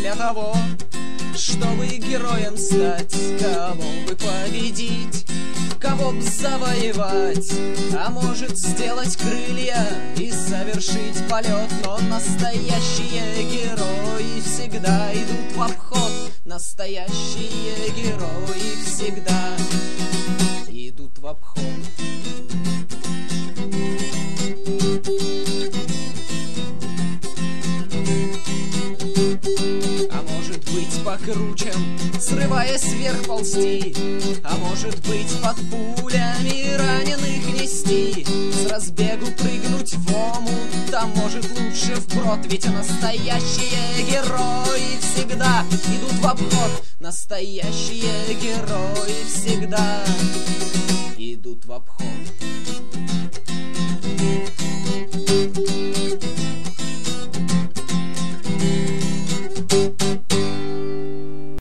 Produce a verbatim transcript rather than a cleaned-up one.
для того, чтобы героем стать. Кого бы победить, кого б завоевать, а может сделать крылья и совершить полет. Но настоящие герои всегда идут в обход. Настоящие герои всегда идут в обход. А может быть покруче, срываясь вверх ползти, а может быть под пулями раненых нести, с разбегу прыгнуть в омут, там может лучше вброд. Ведь настоящие герои всегда идут в обход. Настоящие герои всегда идут в обход.